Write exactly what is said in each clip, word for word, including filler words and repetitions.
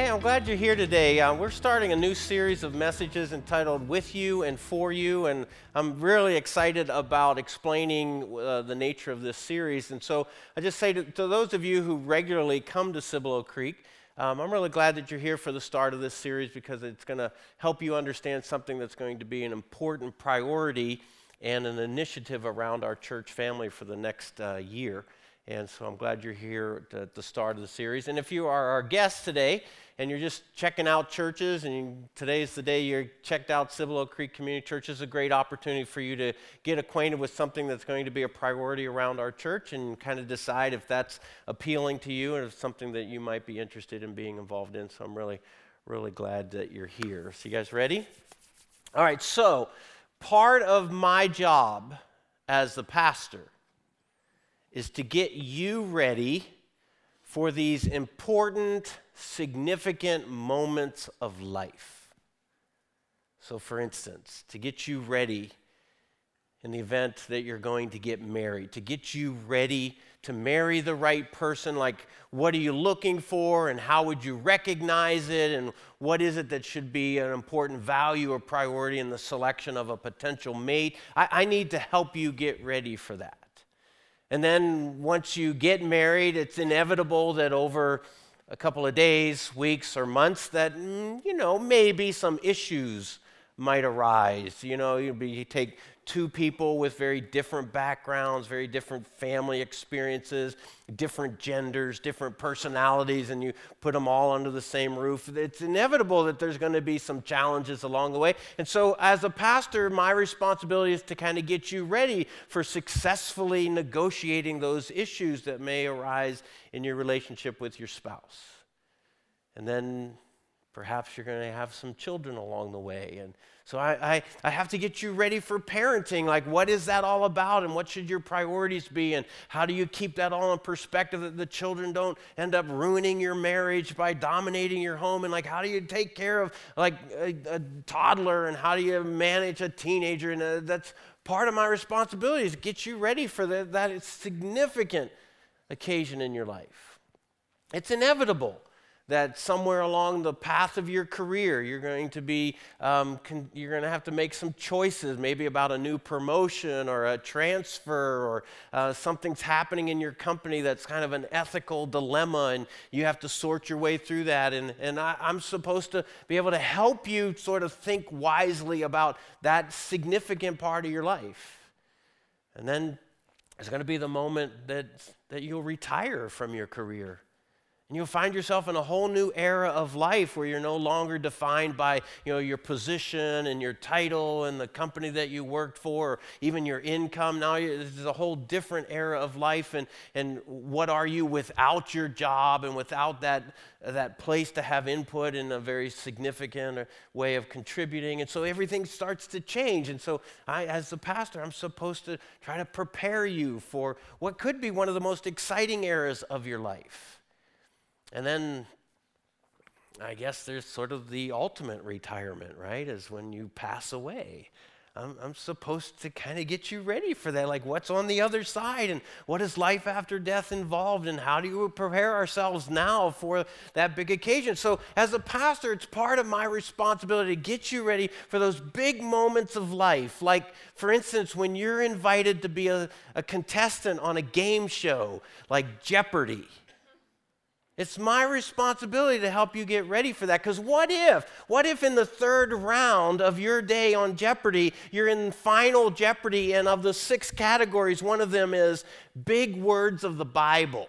Hey, I'm glad you're here today. Uh, we're starting a new series of messages entitled With You and For You, and I'm really excited about explaining uh, the nature of this series. And so I just say to, to those of you who regularly come to Cibolo Creek, um, I'm really glad that you're here for the start of this series because it's going to help you understand something that's going to be an important priority and an initiative around our church family for the next uh, year. And so I'm glad you're here at the start of the series. And if you are our guest today and you're just checking out churches, and you, today's the day you checked out Cibolo Creek Community Church, is a great opportunity for you to get acquainted with something that's going to be a priority around our church and kind of decide if that's appealing to you and if it's something that you might be interested in being involved in. So I'm really, really glad that you're here. So you guys ready? All right, so part of my job as the pastor is to get you ready for these important, significant moments of life. So for instance, to get you ready in the event that you're going to get married, to get you ready to marry the right person, like what are you looking for and how would you recognize it and what is it that should be an important value or priority in the selection of a potential mate. I, I need to help you get ready for that. And then once you get married, it's inevitable that over a couple of days, weeks, or months that, you know, maybe some issues might arise. You know, you, you take two people with very different backgrounds, very different family experiences, different genders, different personalities, and you put them all under the same roof. It's inevitable that there's going to be some challenges along the way. And so as a pastor, my responsibility is to kind of get you ready for successfully negotiating those issues that may arise in your relationship with your spouse. And then perhaps you're going to have some children along the way. And so I, I, I have to get you ready for parenting. Like, what is that all about? And what should your priorities be? And how do you keep that all in perspective that the children don't end up ruining your marriage by dominating your home? And like, how do you take care of like a, a toddler? And how do you manage a teenager? And uh, that's part of my responsibility is to get you ready for the, that significant occasion in your life. It's inevitable that somewhere along the path of your career, you're going to be, um, con- you're going to have to make some choices, maybe about a new promotion or a transfer or uh, something's happening in your company that's kind of an ethical dilemma, and you have to sort your way through that. And, and I, I'm supposed to be able to help you sort of think wisely about that significant part of your life. And then there's going to be the moment that, that you'll retire from your career. And you'll find yourself in a whole new era of life where you're no longer defined by, you know, your position and your title and the company that you worked for, or even your income. Now this is a whole different era of life. And, and what are you without your job and without that, that place to have input in a very significant way of contributing? And so everything starts to change. And so I, as the pastor, I'm supposed to try to prepare you for what could be one of the most exciting eras of your life. And then I guess there's sort of the ultimate retirement, right, is when you pass away. I'm, I'm supposed to kind of get you ready for that, like what's on the other side and what is life after death involved and how do you prepare ourselves now for that big occasion. So as a pastor, it's part of my responsibility to get you ready for those big moments of life. Like, for instance, when you're invited to be a, a contestant on a game show like Jeopardy. It's my responsibility to help you get ready for that. Because what if, what if in the third round of your day on Jeopardy, you're in final Jeopardy, and of the six categories, one of them is big words of the Bible?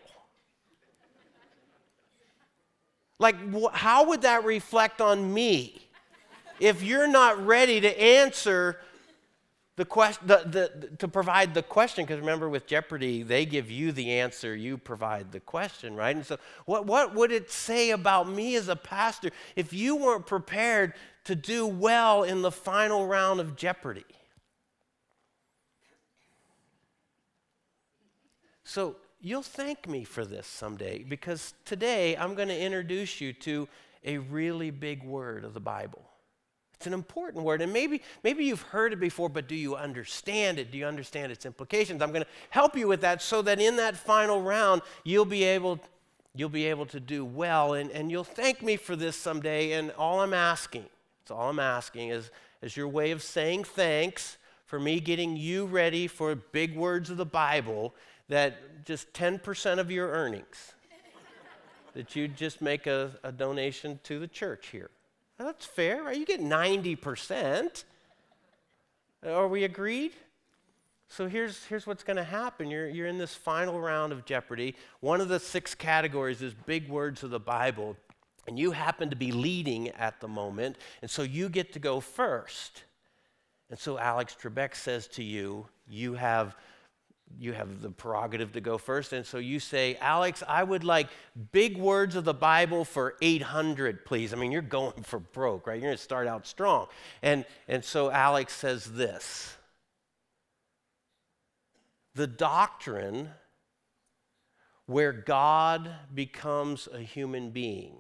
Like, wh- how would that reflect on me if you're not ready to answer The question, the, the, to provide the question, because remember with Jeopardy, they give you the answer, you provide the question, right? And so what, what would it say about me as a pastor if you weren't prepared to do well in the final round of Jeopardy? So you'll thank me for this someday, because today I'm going to introduce you to a really big word of the Bible. It's an important word, and maybe maybe you've heard it before, but do you understand it? Do you understand its implications? I'm going to help you with that so that in that final round, you'll be able you'll be able to do well, and, and you'll thank me for this someday. And all I'm asking, that's all I'm asking, is, is your way of saying thanks for me getting you ready for big words of the Bible, that just ten percent of your earnings, that you just make a, a donation to the church here. Now, that's fair, right? You get ninety percent. Are we agreed? So here's, here's what's going to happen. You're, you're in this final round of Jeopardy. One of the six categories is big words of the Bible, and you happen to be leading at the moment, and so you get to go first. And so Alex Trebek says to you, you have, you have the prerogative to go first, and so you say, Alex, I would like big words of the Bible for eight hundred, please. I mean, you're going for broke, right? You're going to start out strong. And, and so Alex says this: the doctrine where God becomes a human being.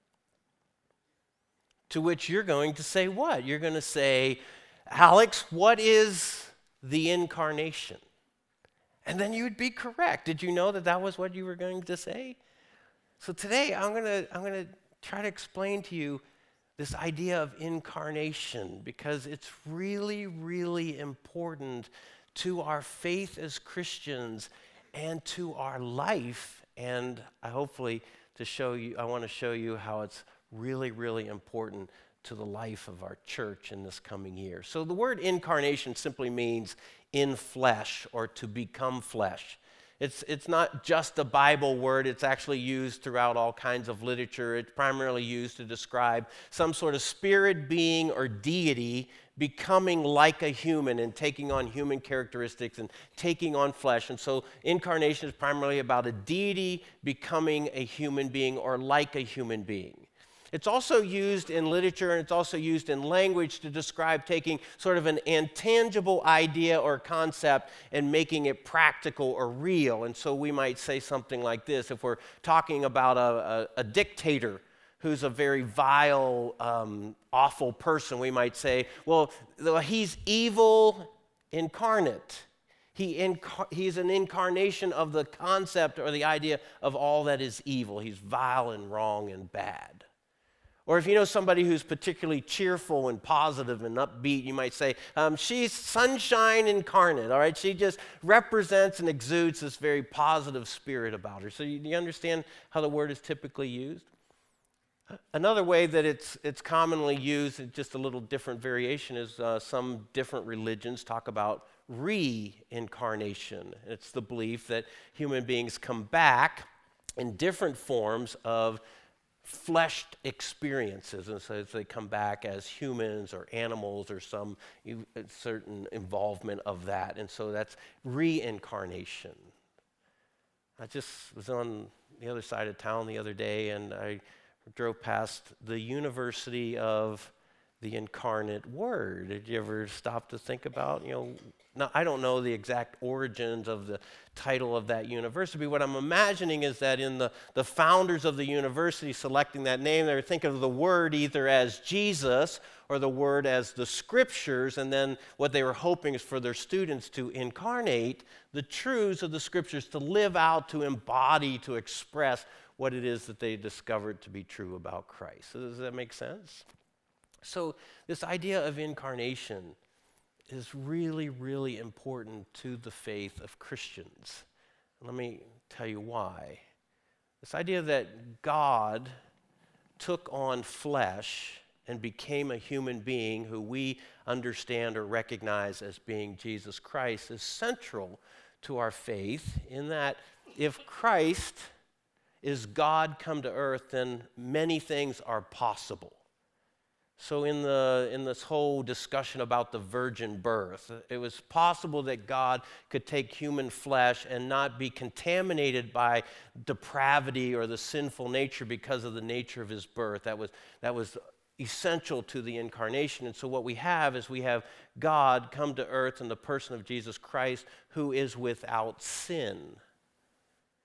To which you're going to say what? You're going to say, Alex, what is the incarnation? And then you would be correct. Did you know that that was what you were going to say? So today I'm going to I'm going to try to explain to you this idea of incarnation, because it's really, really important to our faith as Christians and to our life. And I hopefully to show you, I want to show you how it's really, really important to the life of our church in this coming year. So the word incarnation simply means in flesh, or to become flesh. It's, it's not just a Bible word. It's actually used throughout all kinds of literature. It's primarily used to describe some sort of spirit being or deity becoming like a human and taking on human characteristics and taking on flesh. And so incarnation is primarily about a deity becoming a human being or like a human being. It's also used in literature, and it's also used in language to describe taking sort of an intangible idea or concept and making it practical or real. And so we might say something like this: if we're talking about a, a, a dictator who's a very vile, um, awful person, we might say, well, he's evil incarnate. He incar- he's an incarnation of the concept or the idea of all that is evil. He's vile and wrong and bad. Or if you know somebody who's particularly cheerful and positive and upbeat, you might say, um, she's sunshine incarnate, all right? She just represents and exudes this very positive spirit about her. So you, you understand how the word is typically used? Another way that it's, it's commonly used, just a little different variation, is uh, some different religions talk about reincarnation. It's the belief that human beings come back in different forms of fleshed experiences, and so they come back as humans or animals or some certain involvement of that, and so that's reincarnation. I just was on the other side of town the other day, and I drove past the University of the Incarnate Word. Did you ever stop to think about, you know, now I don't know the exact origins of the title of that university. What I'm imagining is that in the, the founders of the university selecting that name, they were thinking of the word either as Jesus or the word as the scriptures, and then what they were hoping is for their students to incarnate the truths of the scriptures, to live out, to embody, to express what it is that they discovered to be true about Christ. So does that make sense? So this idea of incarnation is really, really important to the faith of Christians. Let me tell you why. This idea that God took on flesh and became a human being who we understand or recognize as being Jesus Christ is central to our faith, in that if Christ is God come to earth, then many things are possible. So in the in this whole discussion about the virgin birth, it was possible that God could take human flesh and not be contaminated by depravity or the sinful nature because of the nature of his birth. That was that was essential to the incarnation. And so what we have is we have God come to earth in the person of Jesus Christ, who is without sin.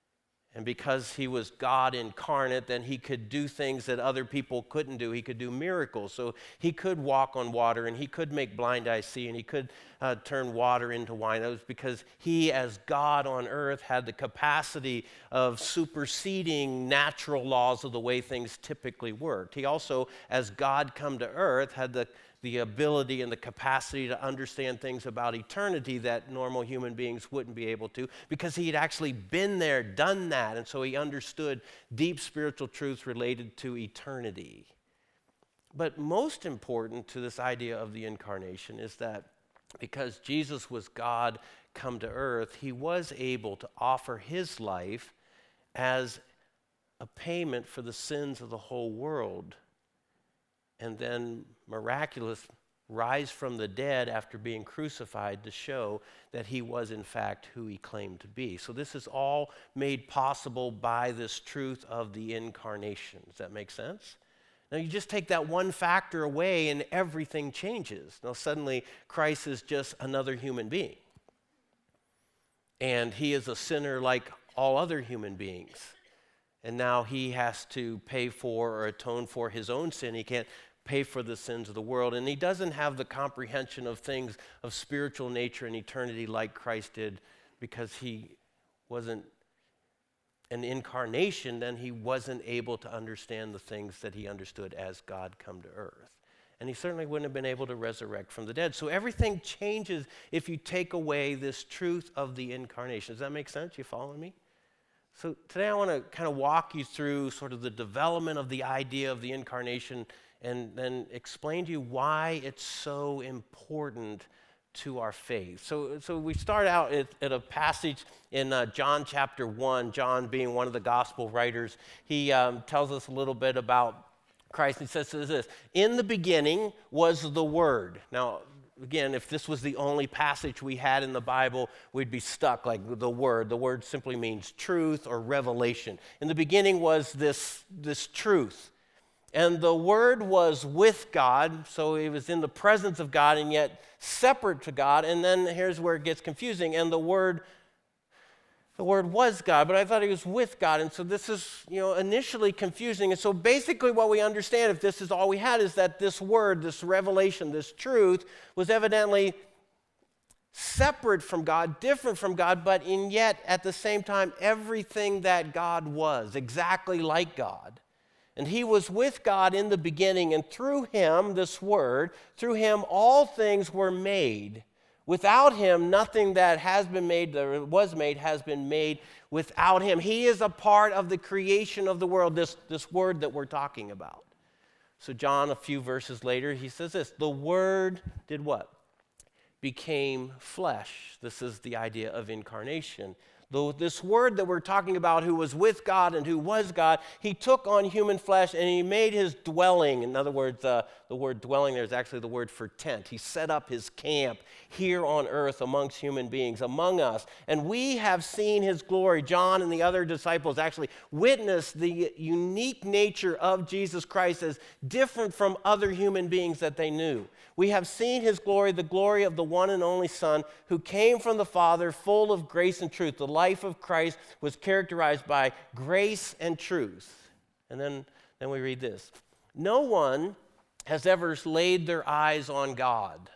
And because he was God incarnate, then he could do things that other people couldn't do. He could do miracles. So he could walk on water, and he could make blind eyes see, and he could uh, turn water into wine. That was because he, as God on earth, had the capacity of superseding natural laws of the way things typically worked. He also, as God come to earth, had the the ability and the capacity to understand things about eternity that normal human beings wouldn't be able to, because he had actually been there, done that, and so he understood deep spiritual truths related to eternity. But most important to this idea of the incarnation is that because Jesus was God come to earth, he was able to offer his life as a payment for the sins of the whole world, and then miraculous rise from the dead after being crucified to show that he was in fact who he claimed to be. So this is all made possible by this truth of the incarnation. Does that make sense? Now you just take that one factor away and everything changes. Now suddenly Christ is just another human being. And he is a sinner like all other human beings. And now he has to pay for or atone for his own sin. He can't pay for the sins of the world. And he doesn't have the comprehension of things of spiritual nature and eternity like Christ did, because he wasn't an incarnation. Then he wasn't able to understand the things that he understood as God come to earth. And he certainly wouldn't have been able to resurrect from the dead. So everything changes if you take away this truth of the incarnation. Does that make sense? You following me? So today I want to kind of walk you through sort of the development of the idea of the incarnation, and then explain to you why it's so important to our faith. So, so we start out at, at a passage in uh, John chapter one. John, being one of the gospel writers, he um, tells us a little bit about Christ. He says this: "In the beginning was the Word." Now, again, if this was the only passage we had in the Bible, we'd be stuck, like the Word. The Word simply means truth or revelation. In the beginning was this, this truth. And the Word was with God, so he was in the presence of God and yet separate to God. And then here's where it gets confusing. And the Word, the Word was God, but I thought he was with God. And so this is, you know, initially confusing. And so basically what we understand, if this is all we had, is that this Word, this revelation, this truth, was evidently separate from God, different from God, but in yet at the same time everything that God was, exactly like God. And he was with God in the beginning, and through him, this Word, through him all things were made. Without him, nothing that has been made, or was made, has been made without him. He is a part of the creation of the world, this, this Word that we're talking about. So John, a few verses later, he says this: the Word did what? Became flesh. This is the idea of incarnation. Though this Word that we're talking about, who was with God and who was God, he took on human flesh and he made his dwelling. In other words, uh, the word dwelling there is actually the word for tent. He set up his camp here on earth amongst human beings, among us. And we have seen his glory. John and the other disciples actually witnessed the unique nature of Jesus Christ as different from other human beings that they knew. We have seen his glory, the glory of the one and only Son, who came from the Father, full of grace and truth. The life of Christ was characterized by grace and truth. And then, then we read this: no one has ever laid their eyes on God,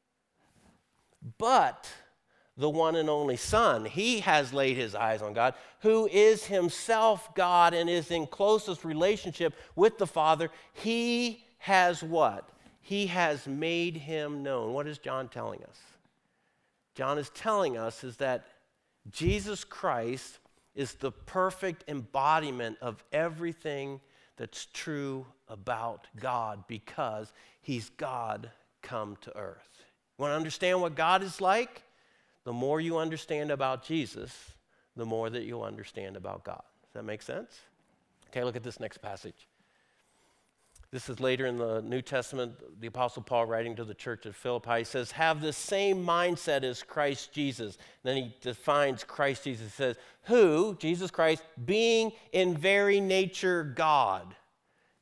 but the one and only Son, he has laid his eyes on God, who is himself God and is in closest relationship with the Father. He has what? He has made him known. What is John telling us? John is telling us is that Jesus Christ is the perfect embodiment of everything that's true about God, because he's God come to earth. You want to understand what God is like? The more you understand about Jesus, the more that you'll understand about God. Does that make sense? Okay, look at this next passage. This is later in the New Testament, the Apostle Paul writing to the church at Philippi. He says, have the same mindset as Christ Jesus. And then he defines Christ Jesus. He says, who, Jesus Christ, being in very nature God,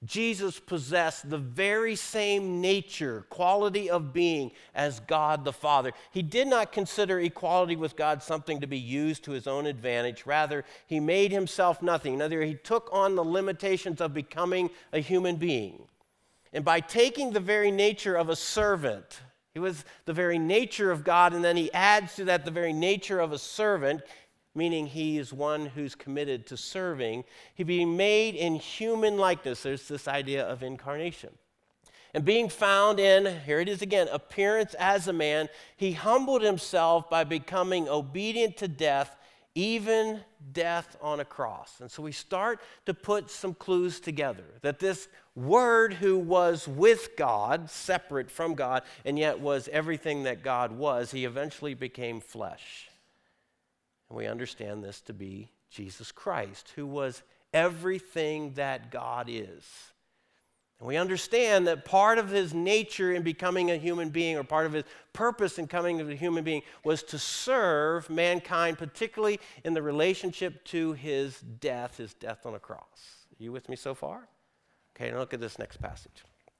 Jesus possessed the very same nature, quality of being as God the Father. He did not consider equality with God something to be used to his own advantage. Rather, he made himself nothing. In other words, he took on the limitations of becoming a human being. And by taking the very nature of a servant, he was the very nature of God, and then he adds to that the very nature of a servant, meaning he is one who's committed to serving. He being made in human likeness. There's this idea of incarnation. And being found in, here it is again, appearance as a man, he humbled himself by becoming obedient to death, even death on a cross. And so we start to put some clues together that this Word who was with God, separate from God, and yet was everything that God was, he eventually became flesh. And we understand this to be Jesus Christ, who was everything that God is. And we understand that part of his nature in becoming a human being, or part of his purpose in becoming a human being, was to serve mankind, particularly in the relationship to his death, his death on a cross. Are you with me so far? Okay, now look at this next passage.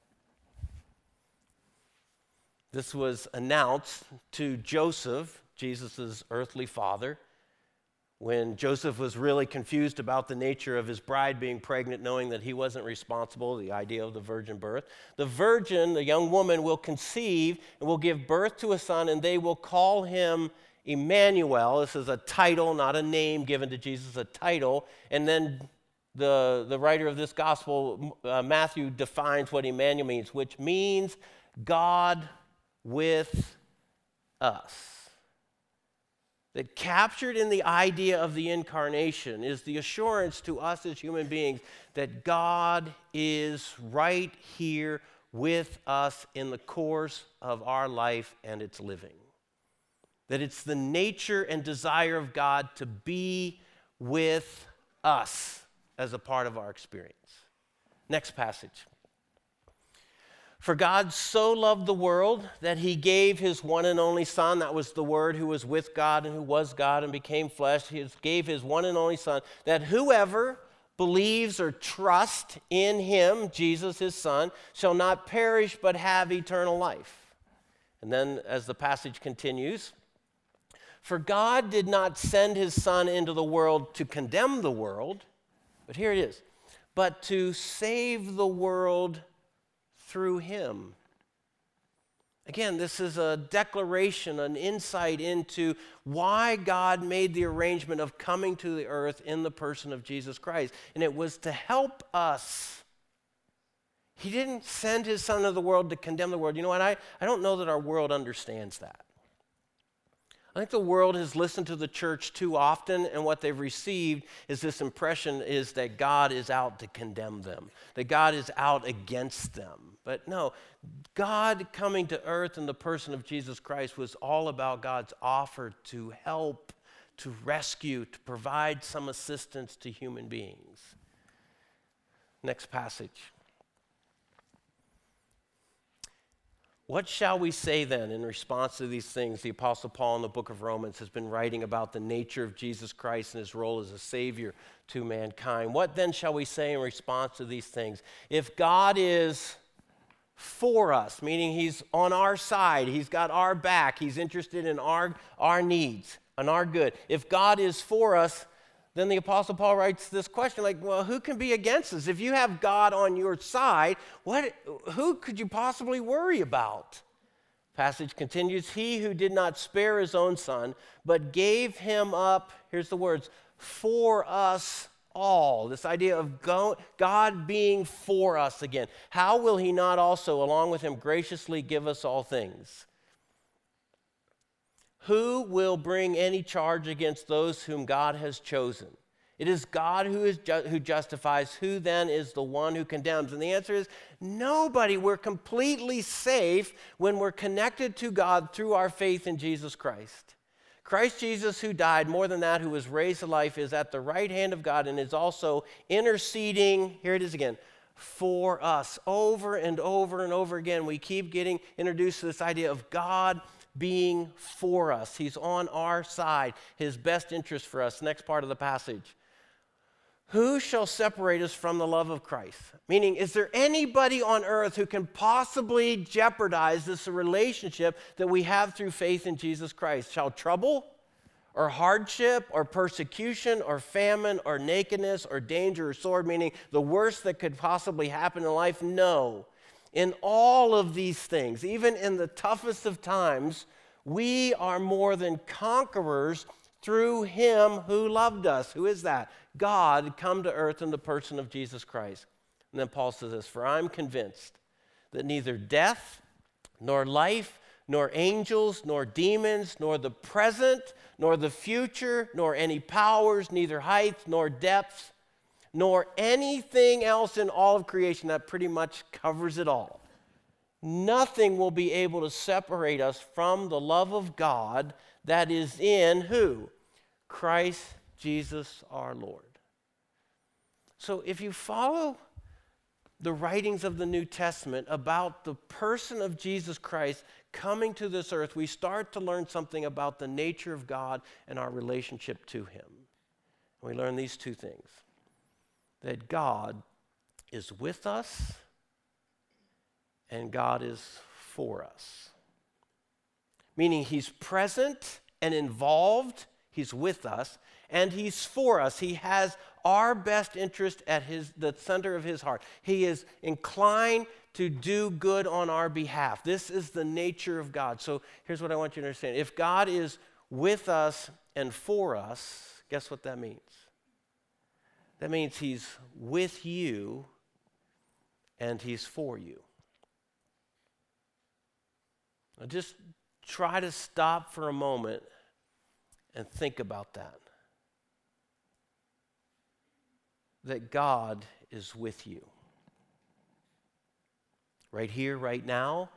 This was announced to Joseph, Jesus' earthly father, when Joseph was really confused about the nature of his bride being pregnant, knowing that he wasn't responsible, the idea of the virgin birth. The virgin, the young woman, will conceive and will give birth to a son, and they will call him Emmanuel. This is a title, not a name given to Jesus, a title. And then the, the writer of this gospel, uh, Matthew, defines what Emmanuel means, which means God with us. That captured in the idea of the incarnation is the assurance to us as human beings that God is right here with us in the course of our life and its living. That it's the nature and desire of God to be with us as a part of our experience. Next passage. For God so loved the world that he gave his one and only Son. That was the Word who was with God and who was God and became flesh. He gave his one and only Son, that whoever believes or trusts in him, Jesus his Son, shall not perish but have eternal life. And then as the passage continues, for God did not send his Son into the world to condemn the world, but here it is, but to save the world through him. Again, this is a declaration, an insight into why God made the arrangement of coming to the earth in the person of Jesus Christ. And it was to help us. He didn't send his Son into the world to condemn the world. You know what? I, I don't know that our world understands that. I think the world has listened to the church too often, and what they've received is this impression is that God is out to condemn them, that God is out against them. But no, God coming to earth in the person of Jesus Christ was all about God's offer to help, to rescue, to provide some assistance to human beings. Next passage. What shall we say then in response to these things? The Apostle Paul in the book of Romans has been writing about the nature of Jesus Christ and his role as a Savior to mankind. What then shall we say in response to these things? If God is for us, meaning he's on our side, he's got our back, he's interested in our, our needs and our good. If God is for us, then the Apostle Paul writes this question like, well, who can be against us? If you have God on your side, what, who could you possibly worry about? Passage continues, he who did not spare his own Son, but gave him up, here's the words, for us all. This idea of God being for us again. How will he not also, along with him, graciously give us all things? Who will bring any charge against those whom God has chosen? It is God who is ju- who justifies. Who then is the one who condemns? And the answer is nobody. We're completely safe when we're connected to God through our faith in Jesus Christ. Christ Jesus, who died, more than that, who was raised to life, is at the right hand of God and is also interceding, here it is again, for us. Over and over and over again, we keep getting introduced to this idea of God being for us. He's on our side, his best interest for us. Next part of the passage. Who shall separate us from the love of Christ? Meaning, is there anybody on earth who can possibly jeopardize this relationship that we have through faith in Jesus Christ? Shall trouble or hardship or persecution or famine or nakedness or danger or sword, meaning the worst that could possibly happen in life? No. In all of these things, even in the toughest of times, we are more than conquerors through him who loved us. Who is that? God come to earth in the person of Jesus Christ. And then Paul says this, for I'm convinced that neither death, nor life, nor angels, nor demons, nor the present, nor the future, nor any powers, neither height, nor depth, nor anything else in all of creation, that pretty much covers it all. Nothing will be able to separate us from the love of God that is in who? Christ Jesus our Lord. So if you follow the writings of the New Testament about the person of Jesus Christ coming to this earth, we start to learn something about the nature of God and our relationship to him. We learn these two things: that God is with us and God is for us. Meaning he's present and involved, he's with us, and he's for us. He has our best interest at his, the center of his heart. He is inclined to do good on our behalf. This is the nature of God. So here's what I want you to understand. If God is with us and for us, guess what that means? That means he's with you and he's for you. Now just try to stop for a moment and think about that. That God is with you. Right here, right now.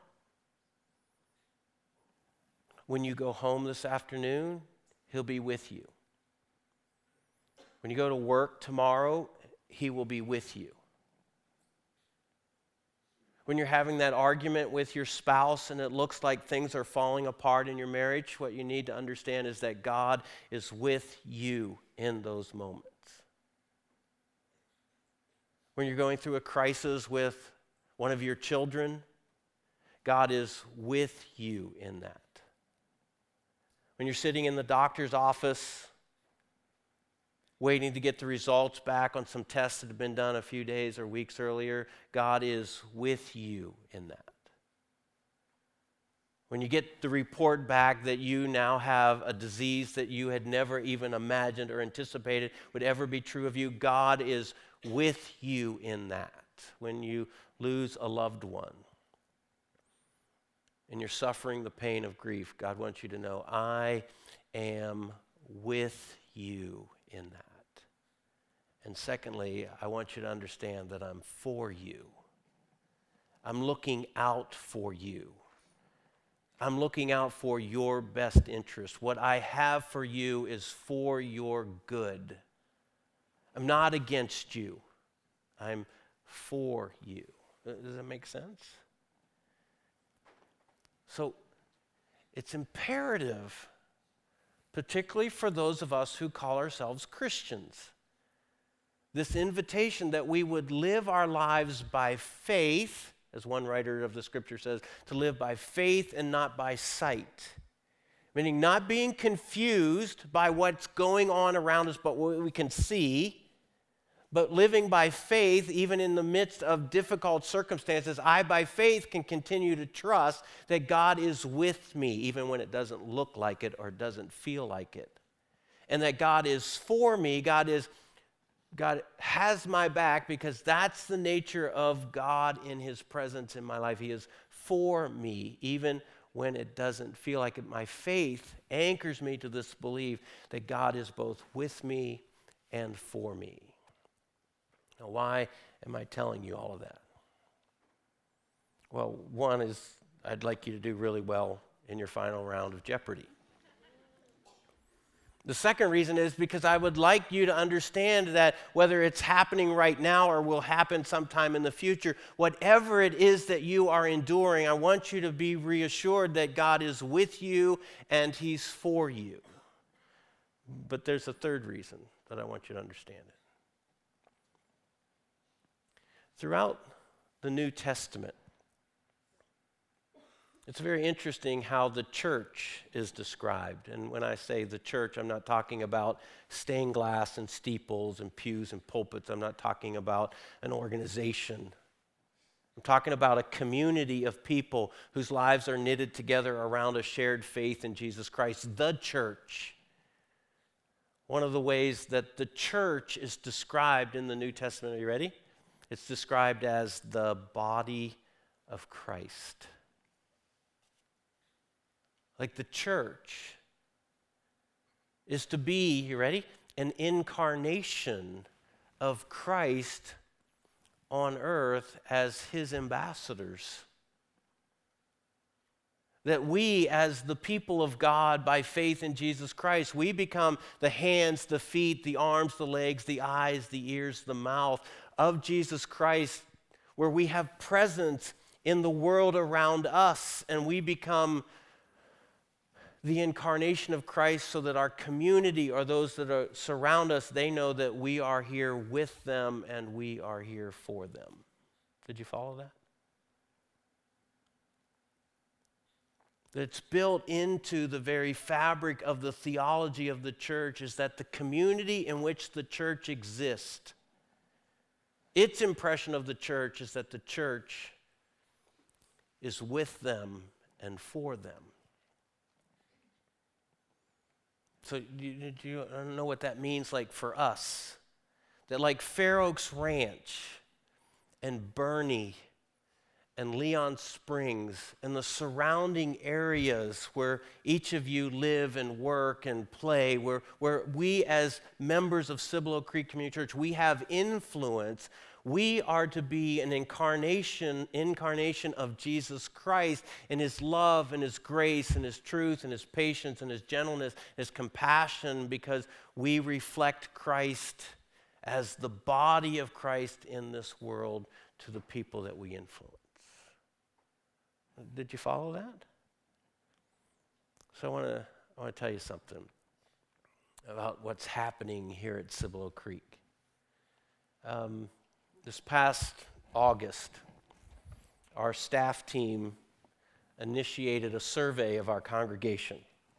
When you go home this afternoon, he'll be with you. When you go to work tomorrow, he will be with you. When you're having that argument with your spouse and it looks like things are falling apart in your marriage, what you need to understand is that God is with you in those moments. When you're going through a crisis with one of your children, God is with you in that. When you're sitting in the doctor's office waiting to get the results back on some tests that have been done a few days or weeks earlier, God is with you in that. When you get the report back that you now have a disease that you had never even imagined or anticipated would ever be true of you, God is with you in that. When you lose a loved one and you're suffering the pain of grief, God wants you to know, I am with you in that. And secondly, I want you to understand that I'm for you. I'm looking out for you. I'm looking out for your best interest. What I have for you is for your good. I'm not against you. I'm for you. Does that make sense? So it's imperative, particularly for those of us who call ourselves Christians, this invitation that we would live our lives by faith, as one writer of the scripture says, to live by faith and not by sight. Meaning not being confused by what's going on around us, but what we can see, but living by faith even in the midst of difficult circumstances. I, by faith, can continue to trust that God is with me, even when it doesn't look like it or doesn't feel like it. And that God is for me. God is God has my back, because that's the nature of God in his presence in my life. He is for me, even when it doesn't feel like it. My faith anchors me to this belief that God is both with me and for me. Now, why am I telling you all of that? Well, one is I'd like you to do really well in your final round of Jeopardy. The second reason is because I would like you to understand that whether it's happening right now or will happen sometime in the future, whatever it is that you are enduring, I want you to be reassured that God is with you and he's for you. But there's a third reason that I want you to understand it. Throughout the New Testament, it's very interesting how the church is described. And when I say the church, I'm not talking about stained glass and steeples and pews and pulpits. I'm not talking about an organization. I'm talking about a community of people whose lives are knitted together around a shared faith in Jesus Christ, the church. One of the ways that the church is described in the New Testament, are you ready? It's described as the body of Christ. Like the church is to be, you ready? An incarnation of Christ on earth as his ambassadors. That we, as the people of God, by faith in Jesus Christ, we become the hands, the feet, the arms, the legs, the eyes, the ears, the mouth of Jesus Christ, where we have presence in the world around us, and we become the incarnation of Christ so that our community or those that are, surround us, they know that we are here with them and we are here for them. Did you follow that? That's built into the very fabric of the theology of the church is that the community in which the church exists, its impression of the church is that the church is with them and for them. So do you, do you I don't know what that means like for us. That like Fair Oaks Ranch and Bernie and Leon Springs and the surrounding areas where each of you live and work and play, where, where we as members of Cibolo Creek Community Church, we have influence. We are to be an incarnation, incarnation of Jesus Christ and his love and his grace and his truth and his patience and his gentleness, his compassion, because we reflect Christ as the body of Christ in this world to the people that we influence. Did you follow that? So I want to I want to tell you something about what's happening here at Cibolo Creek. Um, This past August, our staff team initiated a survey of our congregation.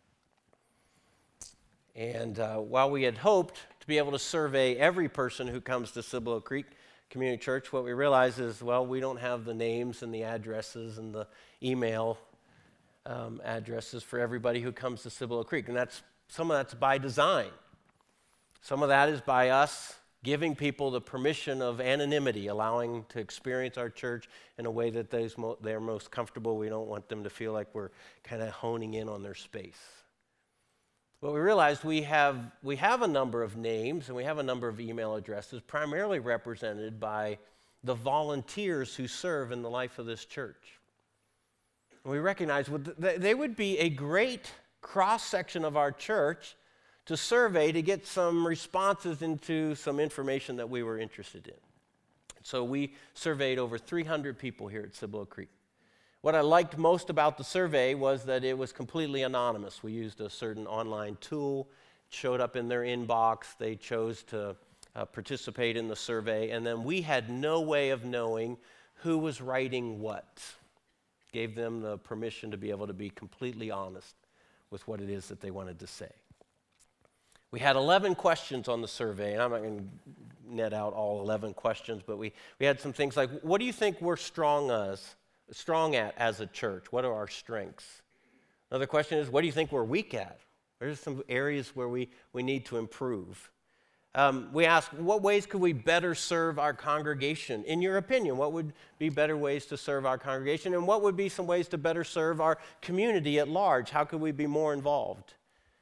And uh, while we had hoped to be able to survey every person who comes to Cibolo Creek Community Church, what we realized is, well, we don't have the names and the addresses and the email um, addresses for everybody who comes to Cibolo Creek. And that's some of that's by design. Some of that is by us giving people the permission of anonymity, allowing to experience our church in a way that they's mo- they're most comfortable. We don't want them to feel like we're kind of honing in on their space. But we realized we have we have a number of names and we have a number of email addresses, primarily represented by the volunteers who serve in the life of this church. And we recognize they would be a great cross-section of our church to survey to get some responses into some information that we were interested in. So we surveyed over three hundred people here at Cibolo Creek. What I liked most about the survey was that it was completely anonymous. We used a certain online tool, it showed up in their inbox, they chose to uh, participate in the survey, and then we had no way of knowing who was writing what. Gave them the permission to be able to be completely honest with what it is that they wanted to say. We had eleven questions on the survey, and I'm not going to net out all eleven questions, but we, we had some things like, what do you think we're strong as, strong at as a church? What are our strengths? Another question is, what do you think we're weak at? There's some areas where we, we need to improve. Um, we asked, what ways could we better serve our congregation? In your opinion, what would be better ways to serve our congregation? And what would be some ways to better serve our community at large? How could we be more involved?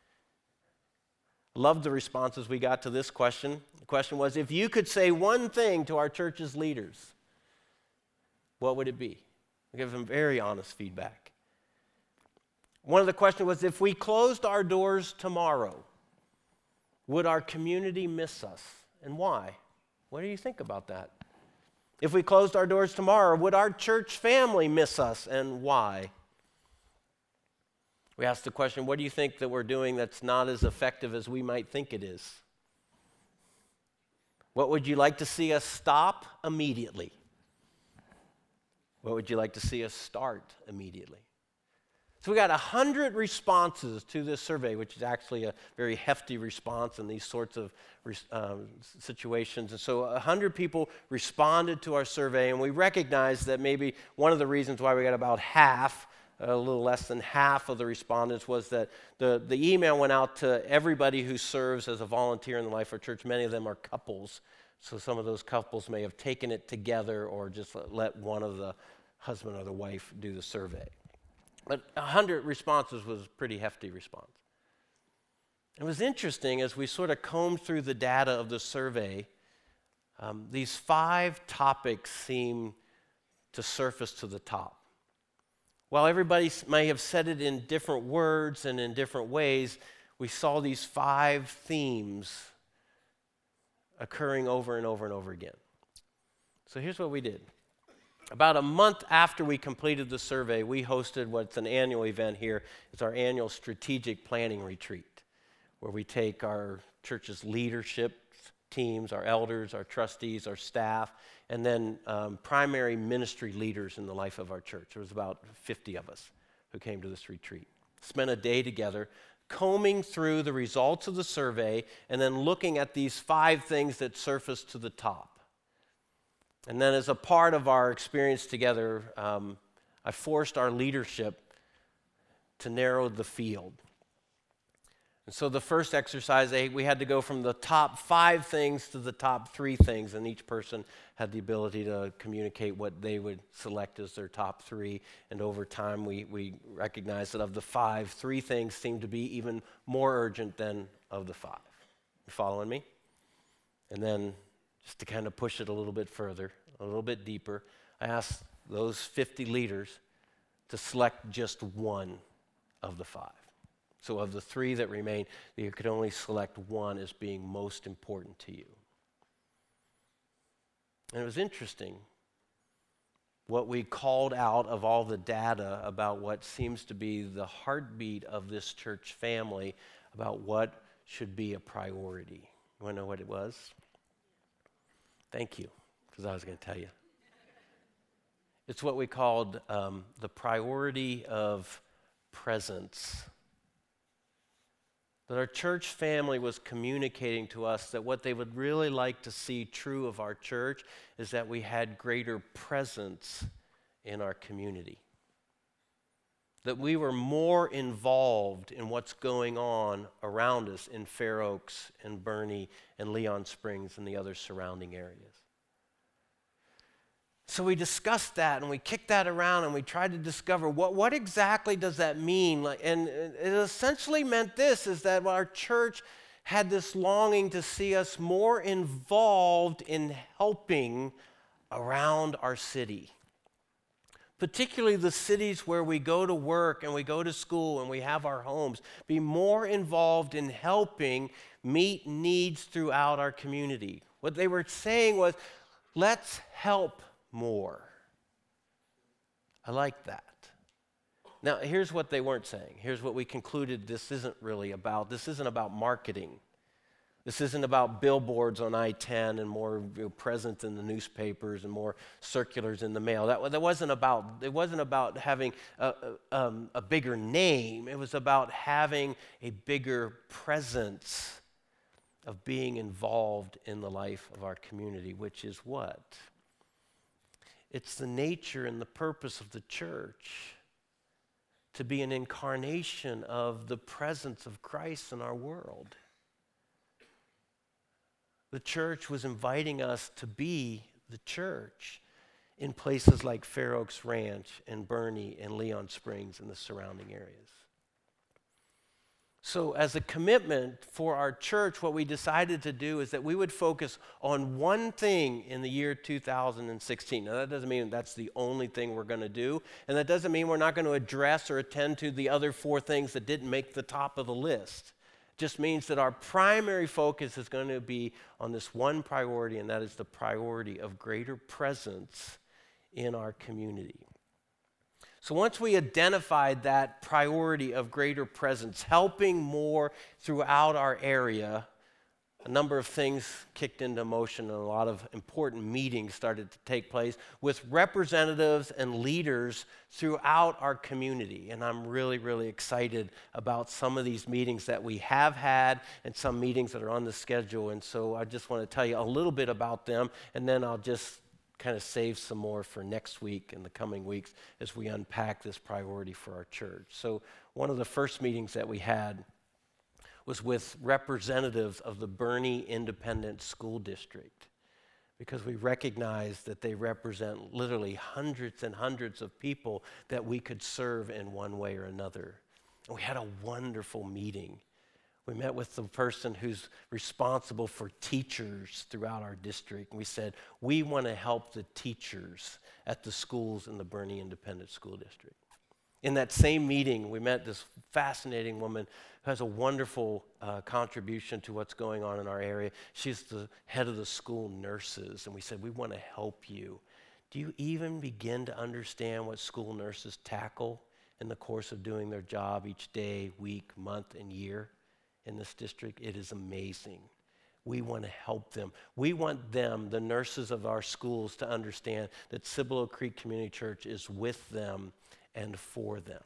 Loved the responses we got to this question. The question was, if you could say one thing to our church's leaders, what would it be? We give them very honest feedback. One of the questions was, if we closed our doors tomorrow, would our community miss us? And why? What do you think about that? If we closed our doors tomorrow, would our church family miss us? And why? We asked the question, what do you think that we're doing that's not as effective as we might think it is? What would you like to see us stop immediately? What would you like to see us start immediately? So we got one hundred responses to this survey, which is actually a very hefty response in these sorts of um, situations. And so one hundred people responded to our survey, and we recognized that maybe one of the reasons why we got about half, a little less than half of the respondents, was that the, the email went out to everybody who serves as a volunteer in the Life of Church. Many of them are couples, so some of those couples may have taken it together or just let one of the husband or the wife do the survey. But one hundred responses was a pretty hefty response. It was interesting as we sort of combed through the data of the survey, um, these five topics seem to surface to the top. While everybody may have said it in different words and in different ways, we saw these five themes occurring over and over and over again. So here's what we did. About a month after we completed the survey, we hosted what's an annual event here. It's our annual strategic planning retreat, where we take our church's leadership teams, our elders, our trustees, our staff, and then um, primary ministry leaders in the life of our church. There was about fifty of us who came to this retreat. Spent a day together combing through the results of the survey and then looking at these five things that surfaced to the top. And then as a part of our experience together, um, I forced our leadership to narrow the field. And so the first exercise, we had to go from the top five things to the top three things, and each person had the ability to communicate what they would select as their top three. And over time, we, we recognized that of the five, three things seemed to be even more urgent than of the five. You following me? And then just to kind of push it a little bit further, a little bit deeper, I asked those fifty leaders to select just one of the five. So of the three that remain, you could only select one as being most important to you. And it was interesting what we called out of all the data about what seems to be the heartbeat of this church family, about what should be a priority. You want to know what it was? Thank you, because I was going to tell you. It's what we called um, the priority of presence. That our church family was communicating to us that what they would really like to see true of our church is that we had greater presence in our community. That we were more involved in what's going on around us in Fair Oaks and Boerne and Leon Springs and the other surrounding areas. So we discussed that and we kicked that around and we tried to discover what, what exactly does that mean. Like, and it essentially meant this, is that our church had this longing to see us more involved in helping around our city. Particularly the cities where we go to work and we go to school and we have our homes, be more involved in helping meet needs throughout our community. What they were saying was, let's help more. I like that. Now, here's what they weren't saying. Here's what we concluded this isn't really about. This isn't about marketing. This isn't about billboards on I ten and more you know, present in the newspapers and more circulars in the mail. That, that wasn't about, it wasn't about having a, a, um, a bigger name. It was about having a bigger presence of being involved in the life of our community, which is what? It's the nature and the purpose of the church to be an incarnation of the presence of Christ in our world. The church was inviting us to be the church in places like Fair Oaks Ranch and Boerne and Leon Springs and the surrounding areas. So as a commitment for our church, what we decided to do is that we would focus on one thing in the year two thousand sixteen. Now that doesn't mean that's the only thing we're going to do, and that doesn't mean we're not going to address or attend to the other four things that didn't make the top of the list. It just means that our primary focus is going to be on this one priority, and that is the priority of greater presence in our community. So once we identified that priority of greater presence, helping more throughout our area, a number of things kicked into motion and a lot of important meetings started to take place with representatives and leaders throughout our community. And I'm really, really excited about some of these meetings that we have had and some meetings that are on the schedule. And so I just want to tell you a little bit about them, and then I'll just kind of save some more for next week and the coming weeks as we unpack this priority for our church. So one of the first meetings that we had was with representatives of the Boerne Independent School District, because we recognize that they represent literally hundreds and hundreds of people that we could serve in one way or another. And we had a wonderful meeting. We met with the person who's responsible for teachers throughout our district, and we said, we want to help the teachers at the schools in the Boerne Independent School District. In that same meeting, we met this fascinating woman who has a wonderful uh, contribution to what's going on in our area. She's the head of the school nurses, and we said, we want to help you. Do you even begin to understand what school nurses tackle in the course of doing their job each day, week, month, and year in this district? It is amazing. We want to help them. We want them, the nurses of our schools, to understand that Cibolo Creek Community Church is with them and for them.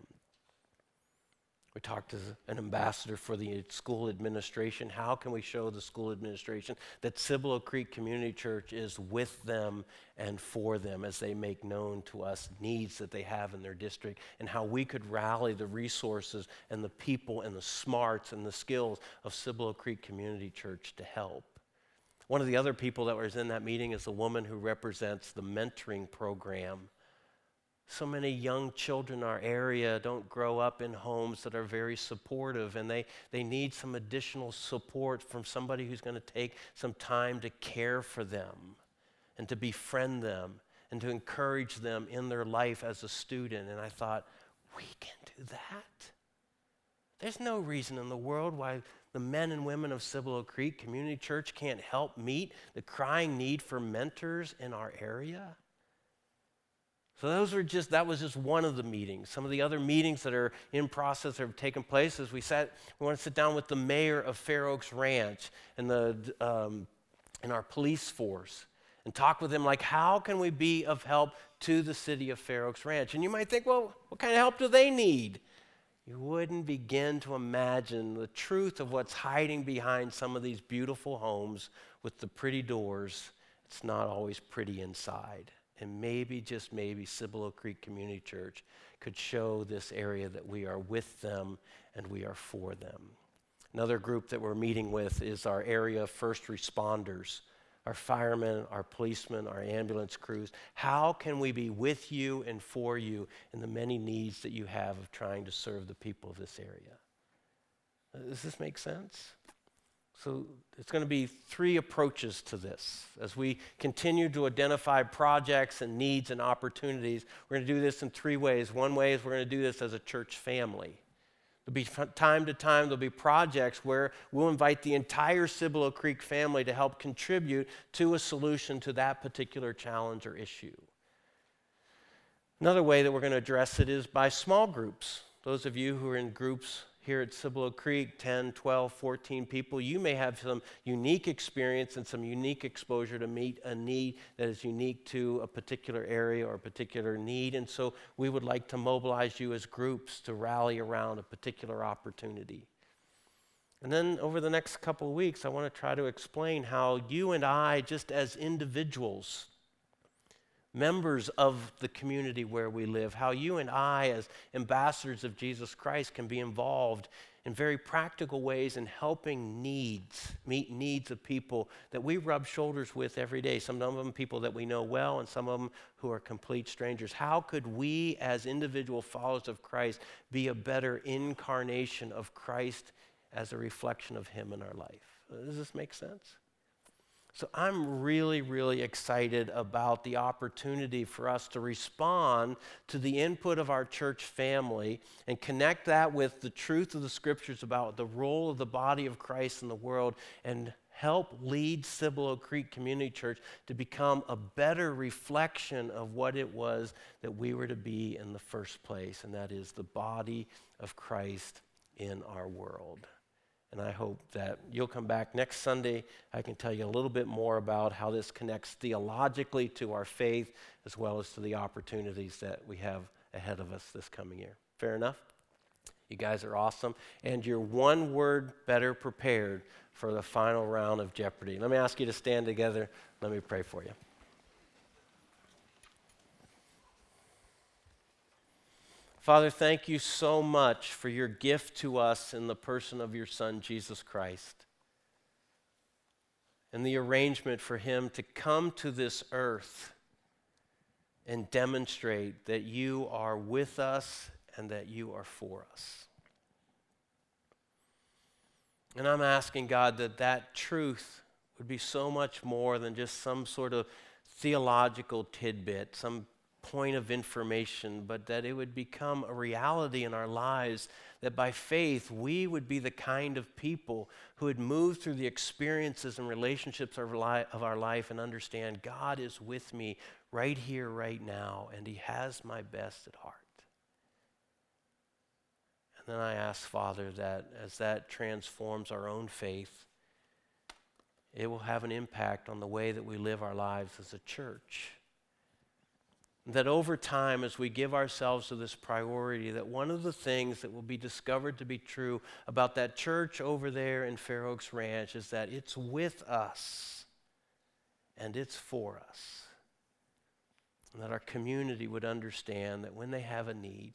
We talked to an ambassador for the school administration. How can we show the school administration that Cibolo Creek Community Church is with them and for them as they make known to us needs that they have in their district, and how we could rally the resources and the people and the smarts and the skills of Cibolo Creek Community Church to help. One of the other people that was in that meeting is the woman who represents the mentoring program. So many young children in our area don't grow up in homes that are very supportive, and they, they need some additional support from somebody who's going to take some time to care for them and to befriend them and to encourage them in their life as a student. And I thought, we can do that? There's no reason in the world why the men and women of Cibolo Creek Community Church can't help meet the crying need for mentors in our area. So those were just, that was just one of the meetings. Some of the other meetings that are in process or have taken place is we sat, we want to sit down with the mayor of Fair Oaks Ranch and the um, and our police force and talk with them like, how can we be of help to the city of Fair Oaks Ranch? And you might think, well, what kind of help do they need? You wouldn't begin to imagine the truth of what's hiding behind some of these beautiful homes with the pretty doors. It's not always pretty inside. And maybe, just maybe, Cibolo Creek Community Church could show this area that we are with them and we are for them. Another group that we're meeting with is our area first responders, our firemen, our policemen, our ambulance crews. How can we be with you and for you in the many needs that you have of trying to serve the people of this area? Does this make sense? So it's going to be three approaches to this. As we continue to identify projects and needs and opportunities, we're going to do this in three ways. One way is we're going to do this as a church family. There'll be time to time, there'll be projects where we'll invite the entire Cibolo Creek family to help contribute to a solution to that particular challenge or issue. Another way that we're going to address it is by small groups. Those of you who are in groups here at Cibolo Creek, ten, twelve, fourteen people, you may have some unique experience and some unique exposure to meet a need that is unique to a particular area or a particular need. And so we would like to mobilize you as groups to rally around a particular opportunity. And then over the next couple of weeks, I want to try to explain how you and I, just as individuals, members of the community where we live, how you and I as ambassadors of Jesus Christ can be involved in very practical ways in helping needs, meet needs of people that we rub shoulders with every day. Some of them people that we know well and some of them who are complete strangers. How could we as individual followers of Christ be a better incarnation of Christ as a reflection of him in our life? Does this make sense? So I'm really, really excited about the opportunity for us to respond to the input of our church family and connect that with the truth of the scriptures about the role of the body of Christ in the world and help lead Cibolo Creek Community Church to become a better reflection of what it was that we were to be in the first place, and that is the body of Christ in our world. And I hope that you'll come back next Sunday. I can tell you a little bit more about how this connects theologically to our faith, as well as to the opportunities that we have ahead of us this coming year. Fair enough? You guys are awesome. And you're one word better prepared for the final round of Jeopardy. Let me ask you to stand together. Let me pray for you. Father, thank you so much for your gift to us in the person of your Son, Jesus Christ, and the arrangement for him to come to this earth and demonstrate that you are with us and that you are for us. And I'm asking, God, that that truth would be so much more than just some sort of theological tidbit, some point of information, but that it would become a reality in our lives, that by faith we would be the kind of people who would move through the experiences and relationships of our, li- of our life and understand God is with me right here, right now, and he has my best at heart. And then I ask, Father, that as that transforms our own faith, it will have an impact on the way that we live our lives as a church. That over time, as we give ourselves to this priority, that one of the things that will be discovered to be true about that church over there in Fair Oaks Ranch is that it's with us and it's for us. And that our community would understand that when they have a need,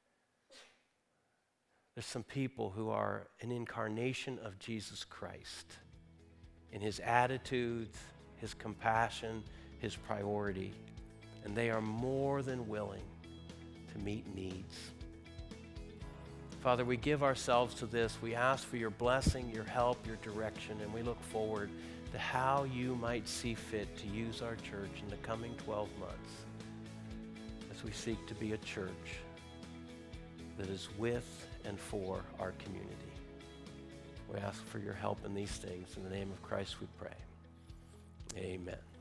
there's some people who are an incarnation of Jesus Christ in his attitudes, his compassion, his priority. And they are more than willing to meet needs. Father, we give ourselves to this. We ask for your blessing, your help, your direction, and we look forward to how you might see fit to use our church in the coming twelve months as we seek to be a church that is with and for our community. We ask for your help in these things. In the name of Christ we pray. Amen.